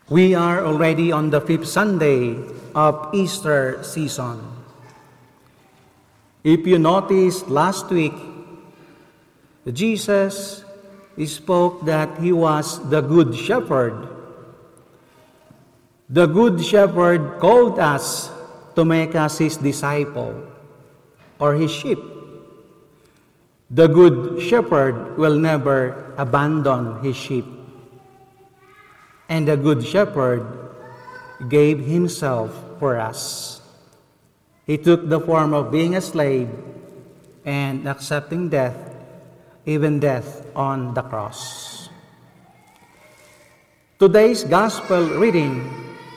We are already on the fifth Sunday of Easter season. If you noticed last week, Jesus spoke that he was the Good Shepherd. The Good Shepherd called us to make us his disciple or his sheep. The Good Shepherd will never abandon his sheep. And the Good Shepherd gave himself for us. He took the form of being a slave and accepting death, even death on the cross. Today's Gospel reading,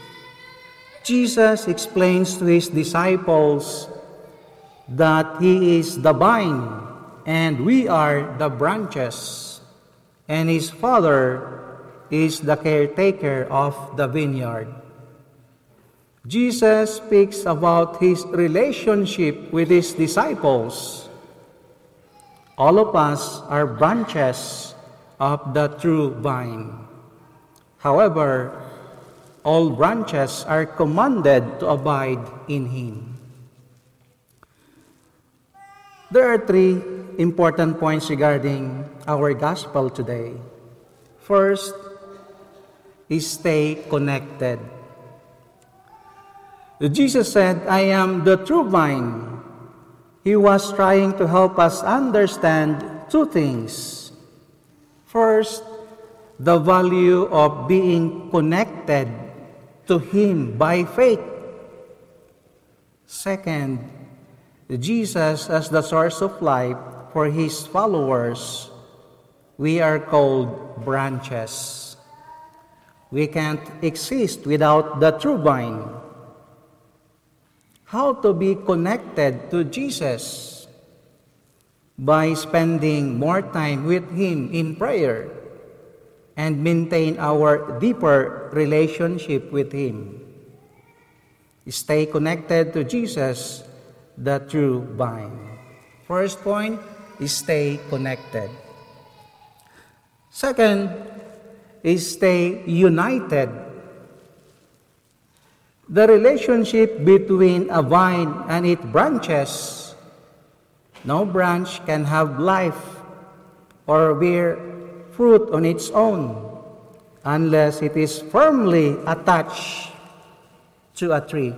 Jesus explains to his disciples that he is the vine and we are the branches, and his Father is the caretaker of the vineyard. Jesus speaks about his relationship with his disciples. All of us are branches of the true vine. However, all branches are commanded to abide in him. There are three important points regarding our gospel today. First, stay connected. Jesus said, I am the true vine. He was trying to help us understand two things. First, the value of being connected to him by faith. Second, Jesus as the source of life for his followers. We are called branches. We can't exist without the true vine. How to be connected to Jesus? By spending more time with him in prayer and maintain our deeper relationship with him. Stay connected to Jesus, the true vine. First point is stay connected. Second is stay united. The relationship between a vine and its branches. No branch can have life or bear fruit on its own unless it is firmly attached to a tree.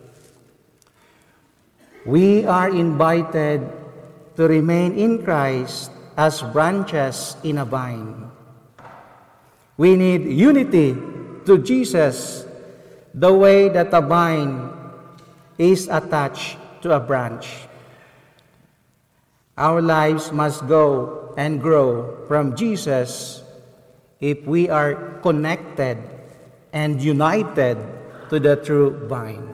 We are invited to remain in Christ as branches in a vine. We need unity to Jesus the way that a vine is attached to a branch. Our lives must go and grow from Jesus if we are connected and united to the true vine.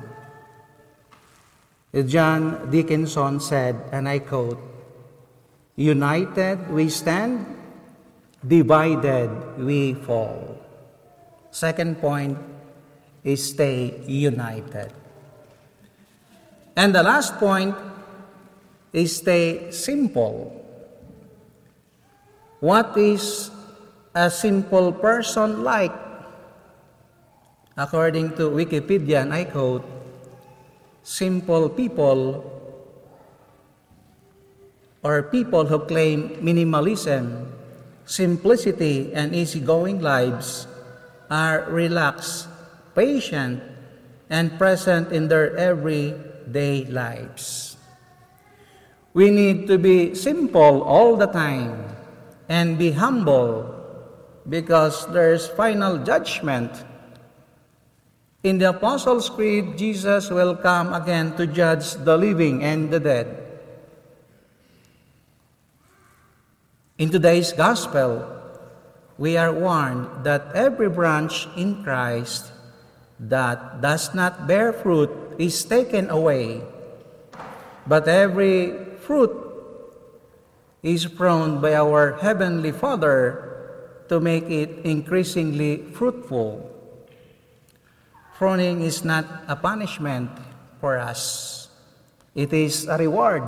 John Dickinson said, and I quote, "United we stand, divided we fall." Second point is stay united. And the last point is stay simple. What is a simple person like? According to Wikipedia, and I quote, simple people or people who claim minimalism, simplicity, and easygoing lives are relaxed, patient, and present in their everyday lives. We need to be simple all the time and be humble because there's final judgment. In the Apostles' Creed, Jesus will come again to judge the living and the dead. In today's Gospel, we are warned that every branch in Christ that does not bear fruit is taken away, but every fruit is pruned by our Heavenly Father to make it increasingly fruitful. Pruning is not a punishment for us. It is a reward.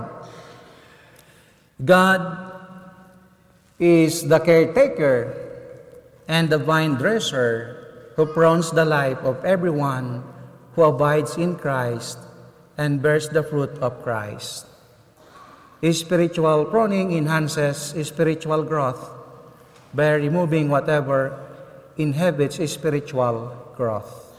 God is the caretaker and the vine dresser who prunes the life of everyone who abides in Christ and bears the fruit of Christ. Spiritual pruning enhances spiritual growth by removing whatever inhibits spiritual growth.